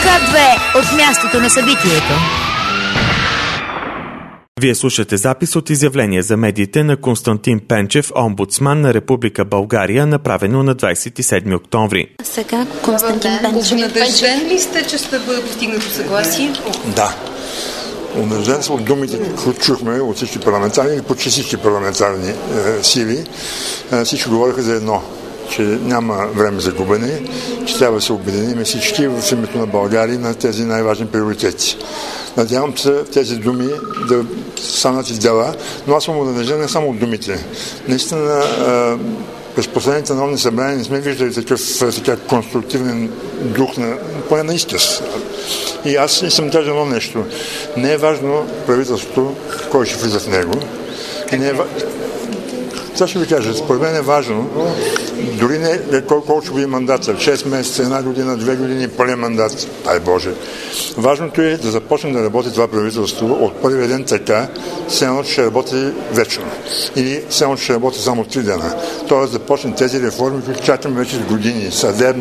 К2 от мястото на събитието. Вие слушате запис от изявление за медиите на Константин Пенчев, омбудсман на Република България, направено на 27 октомври. Сега Константин Пенчев. Обнадежден ли сте, че ще бъде постигнато съгласие? Да. Обнадежден са от думите, които чухме от всички парламентарни или почти всички парламентарни сили. Всички говориха за едно, че няма време за губене, че трябва да се обединим всички в името на България на тези най-важни приоритети. Надявам се тези думи да станат и дела, но аз съм обнадежден не само от думите. Наистина, през последните народни събрания не сме виждали такъв конструктивен дух, поне на изказ. И аз съм кажа едно нещо. Не е важно правителството, кой ще влиза в него. Това ще ви кажа. Според мен е важно, дори не колко ще бъде мандата, 6 месеца, 1 година, 2 години, пълен мандат, дай Боже. Важното е да започне да работи това правителство от първия ден така, все едно ще работи вечно. Или все едно ще работи само 3 дена. Тоест да почне тези реформи, които чакаме вече с години.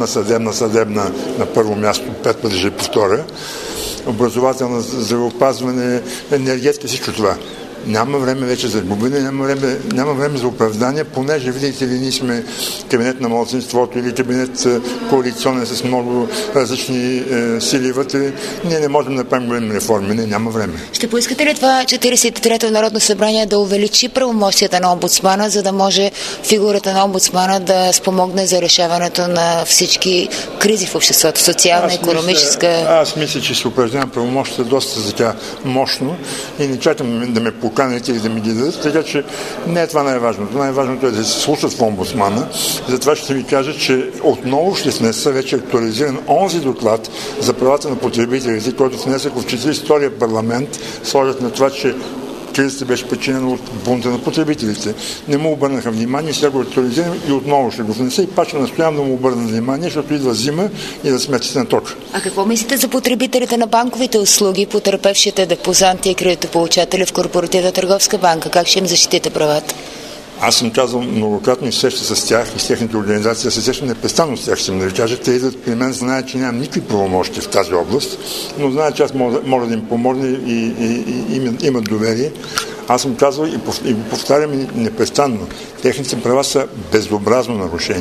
Съдебна на първо място, 5 пъти ще повторя. Образователна, здравеопазване, енергетика, всичко това. Няма време вече за губене, няма време за оправдание, понеже, видите ли, ние сме кабинет на малцинството или кабинет коалиционен с много различни сили вътре. Ние не можем да направим големи реформи, няма време. Ще поискате ли това 43-то Народно събрание да увеличи правомощията на омбудсмана, за да може фигурата на омбудсмана да спомогне за решаването на всички кризи в обществото, социална, икономическа? Аз мисля, че се упражнявам правомощията доста така мощно и не чакам да ме поканите и да ми ги дадат, така че не е това най-важното. Най-важното е да се слушат в омбудсмана. Затова ще ви кажа, че отново ще внеса вече актуализиран онзи доклад за правата на потребителите, който внесах в 42-я парламент, слагат на това, че кризата беше причинена от бунта на потребителите. Не му обърнаха внимание, сега го актуализирам и отново ще го внеса и пак ще настоявам да му обърна внимание, защото идва зима и да сметите на тока. А какво мислите за потребителите на банковите услуги, потърпевшите депозанти и кредитополучатели в Корпоративна търговска банка? Как ще им защитите правата? Аз съм казал многократно и среща с тях и с техните организации, се срещам непрестанно с тях, ще ми да ви кажа. Те идват при мен, знаят, че нямам никакви правомощи в тази област, но знаят, че аз мога да им помогна и имат доверие. Аз съм казал и повтарям непрестанно. Техните права са безобразно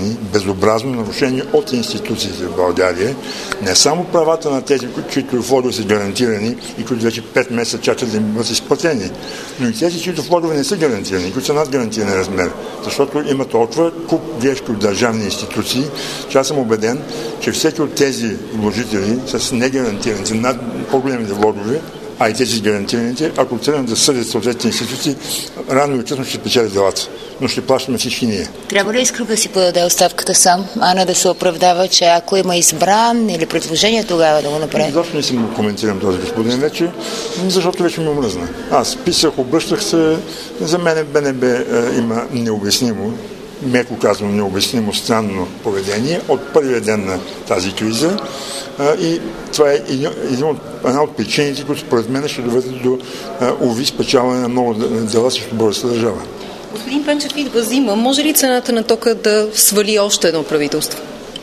нарушени от институциите в България. Не само правата на тези, чието влогове са гарантирани и които вече 5 месеца чакат да им бъдат изплатени, но и тези, чието влогове не са гарантирани, които са над гарантиран размер. Защото има толкова куп грешки от държавни институции, че аз съм убеден, че всеки от тези вложители с негарантираните, над по-големите влогове, а и тези гарантираните, ако тръгнат да съдят съответните институции, рано или късно ще печелят делата. Но ще плащаме всички ние. Трябва ли Искров да си подаде оставката сам, а не да се оправдава, че ако има избран или предложение, тогава да го направи? Защо не си коментирам този господин вече? Защото вече ми омръзна. Аз писах, обръщах се. За мен БНБ има необяснимо, меко казвам необяснимо странно поведение от първия ден на тази криза и това е една от причините, които според мен ще доведат до спечаване на много дела срещу българската държава. Господин Пенчев, идва зима. Може ли цената на тока да свали още едно правителство?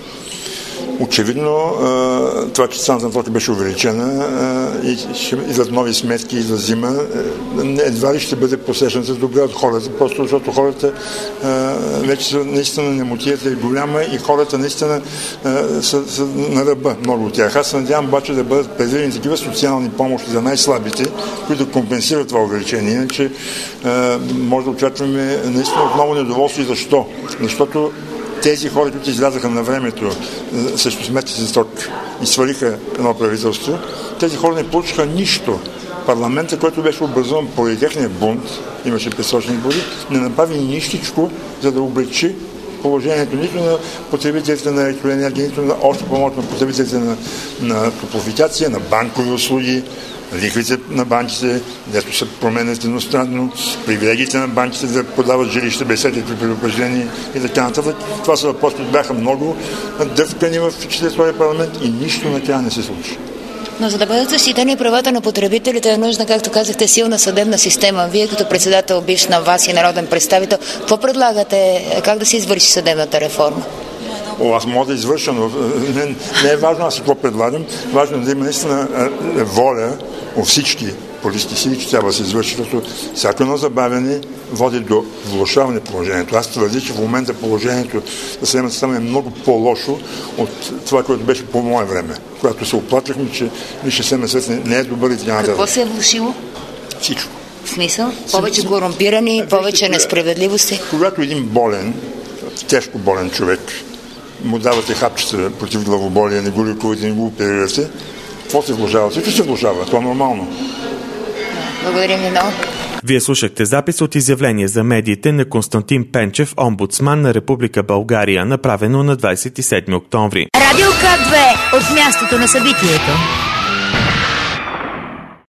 Очевидно, това, че цената на тока беше увеличена и ще идват нови сметки, идва зима, едва ли ще бъде посрещната добре от хората, просто защото хората вече са наистина немотията е голяма и хората наистина са на ръба, много от тях. Аз се надявам обаче да бъдат предвидени такива социални помощи за най-слабите, които компенсират това увеличение. Иначе може да очакваме наистина отново недоволство. И защо? Защото тези хора, които излязаха на времето срещу сметките за ток и свалиха едно правителство, тези хора не получиха нищо. Парламентът, който беше образуван поради техния бунт, имаше пресрочни избори, не направи нищичко, за да облегчи положението нито на потребителите на електроенергия, нито на още по-малко на потребителите на топлофикация, на банкови услуги, лихвите на банките, дето се променят едностранно, привилегиите на банките да продават жилища без всякакви предупреждения и така нататък. Това са въпроси, които бяха много дъвкани в 42-я парламент и нищо накрая не се случи. Но за да бъдат защитени правата на потребителите е нужна, както казахте, силна съдебна система. Вие като председател, бивш на вас и народен представител, какво предлагате, как да се извърши съдебната реформа? аз мога да извърша, но не е важно аз какво предлагам. Важно е да има наистина воля у всички политически сили, че трябва да се извърши, защото всяко едно забавяне води до влошаване положението. Аз твърдя, че в момента положението на съдебната система е много по-лошо от това, което беше по мое време, когато се оплачахме, че Висшият съдебен съвет не е добър и така нататък. Какво се е влошило? Всичко. В смисъл? Повече корумпирани, повече несправедливости? Когато един болен, тежко болен човек, му давате хапчета против главоболие, не го лекувате, не го оперирате, какво се влошава? Всичко се влошава. Това е нормално. Благодарим ви много. Вие слушахте запис от изявление за медиите на Константин Пенчев, омбудсман на Република България, направено на 27 октомври. Радио К2 от мястото на събитието.